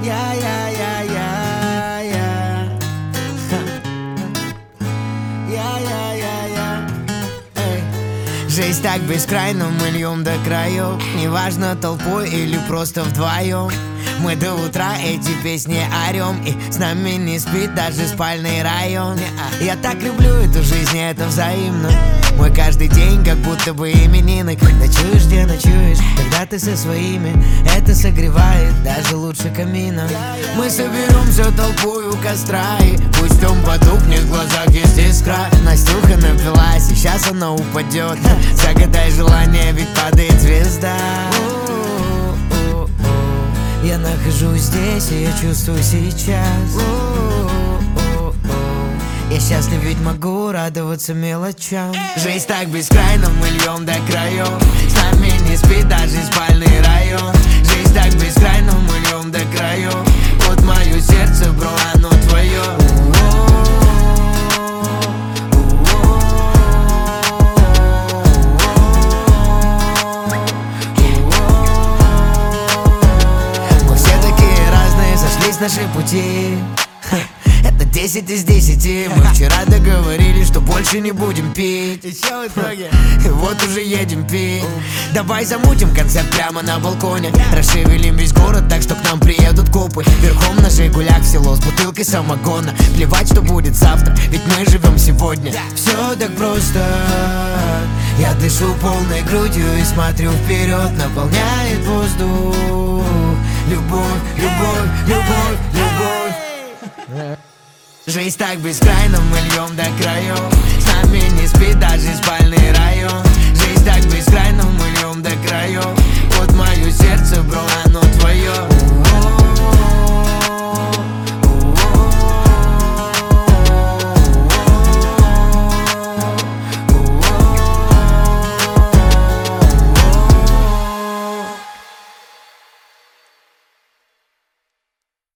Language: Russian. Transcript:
Жизнь так бескрайна, мы льем до краев. Неважно, толпой или просто вдвоем, мы до утра эти песни орем, и с нами не спит даже спальный район. Я так люблю эту жизнь, и это взаимно. Мой каждый день как будто бы именины. Когда чуешь, где ночуешь, когда ты со своими, это согревает даже лучше камина. Мы соберемся толпой у костра, и пусть он потухнет, в глазах есть искра. Настюха напилась, и сейчас она упадет. Загадай желание, ведь падает звезда. Я нахожусь здесь, и я чувствую сейчас. Я счастлив, ведь могу радоваться мелочам. Жизнь так бескрайна, мы льем до краев. С нами не спит даже спальный район. Жизнь так бескрайна, мы льем до краев. Вот мое сердце, бро, оно твое. Мы все такие разные, сошлись наши пути. Это 10 из 10. Мы вчера договорились, что больше не будем пить. И чё в итоге? И вот уже едем пить. Давай замутим концерт прямо на балконе. Расшевелим весь город так, что к нам приедут копы. Верхом на Жигулях в село с бутылкой самогона. Плевать, что будет завтра, ведь мы живем сегодня. Все так просто. Я дышу полной грудью и смотрю вперед. Наполняет воздух любовь, любовь, любовь, любовь. Жизнь так бескрайна, мы льем до краев. С нами не спит даже спальный район. Жизнь так бескрайна, мы льем до краев. Вот мое сердце, бро, оно